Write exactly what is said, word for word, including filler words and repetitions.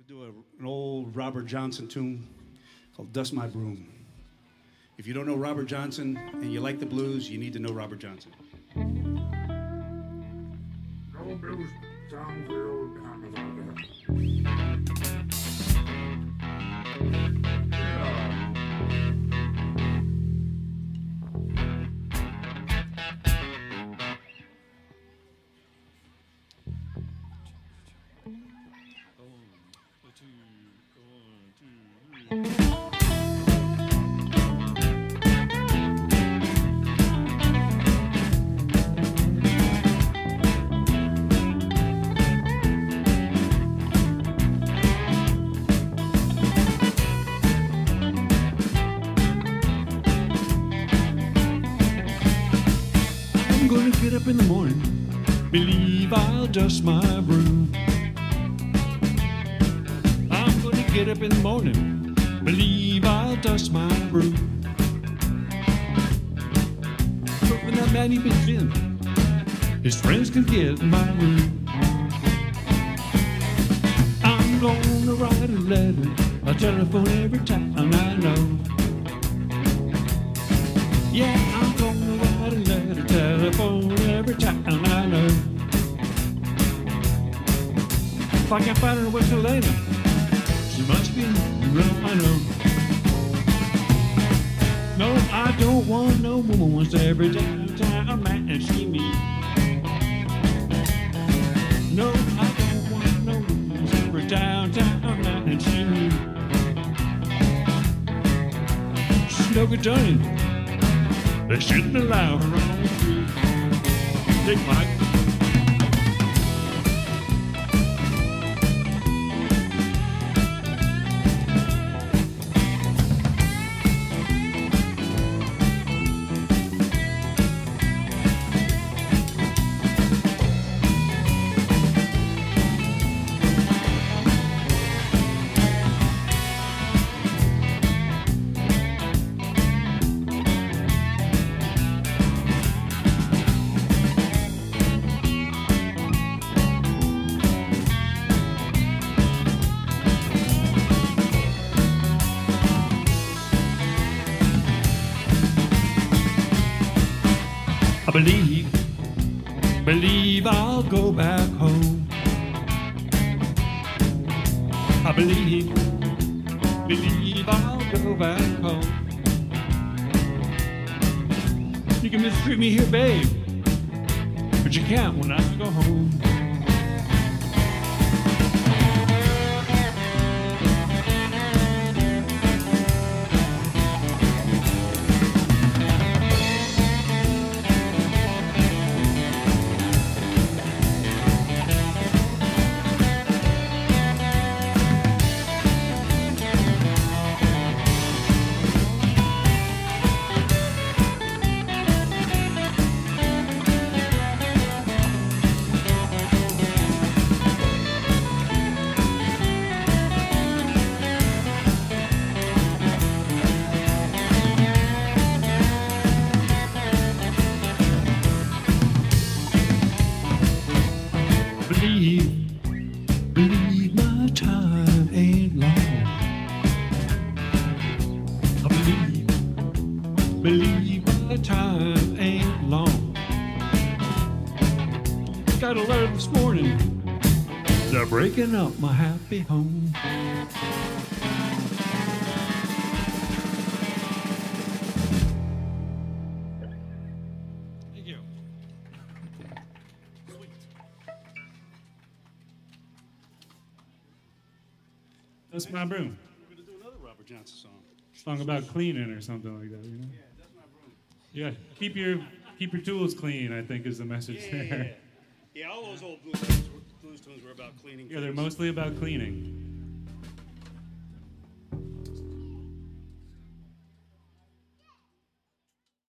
do a, an old Robert Johnson tune called Dust My Broom. If you don't know Robert Johnson and you like the blues, you need to know Robert Johnson. No blues songs for old timers out there. I'm gonna get up in the morning, believe I'll dust my broom. I'm gonna get up in the morning, believe I'll dust my broom. But when that man he been feeling, his friends can get in my room. I'm gonna write a letter, a telephone every time I know. Yeah, I'm gonna write a letter, telephone every time I know. If I can't find her with Helena, she must be around, I know. No, I don't want no woman every downtown man and see me. No, I don't want no woman every downtown man and see me. Snow Johnny, they shouldn't allow her on the street. Take Mike. I believe, believe I'll go back home. I believe, believe I'll go back home. You can mistreat me here, babe, but you can't when I go home. Believe, believe my time ain't long. I believe, believe my time ain't long. Got a letter this morning, they're breaking up my happy home. Thank you. That's my broom. We're going to do another Robert Johnson song. Song about cleaning or something like that, you know? Yeah, that's my broom. Yeah, keep your keep your tools clean, I think is the message Yeah, yeah, there. yeah. Yeah, all those old blues tunes were, blues tunes were about cleaning. Yeah, they're things. mostly about cleaning.